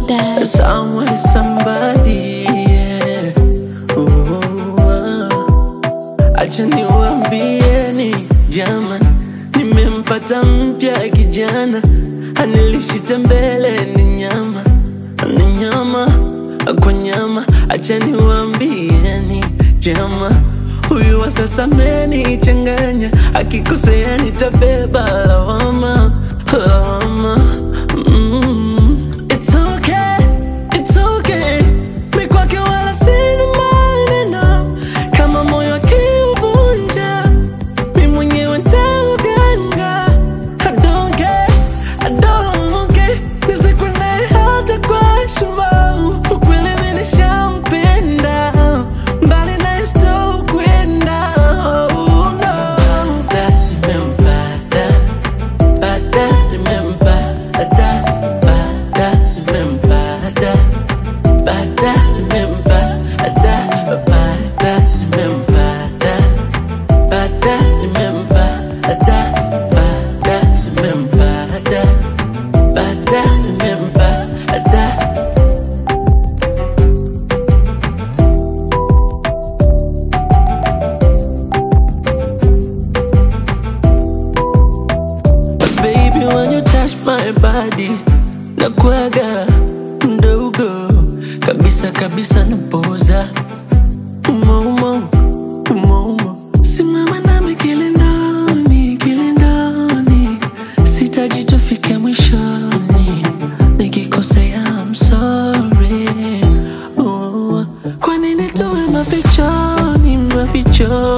that. Somewhere, somebody, yeah. Acha niwaambieni jaman, nimempata mpya kijana, anilishita mbele ni nyama, ni nyama kwa nyama. Acha niwaambieni jaman, huyu wa sasa amenichanganya, akikosea nitabeba lawama, lawama. It's okay, it's okay, mi kwake wala sina maneno. Kama moyo akiuvunja, mi mwenyewe nitauganga. I don't care, I don't care, nisikwende hata kwa heshima. Ukweli mi nishampenda, mbali naye sitokwenda. Oh no, that nimempata, pata nimempata, pata nimempata, pata nimempata, pata nimempata, pata nimempata, pata nimempata, pata nimempata. Baby, when you touch my body, nakuaga mdogo kabisa kabisa, napoza umo umo, umo umo. Simama nami kilindoni, kilindoni, sitaji tufike mwishoni. Nikikosea I'm sorry. Oh, kwa nini tuwe mafichoni, mafichoni?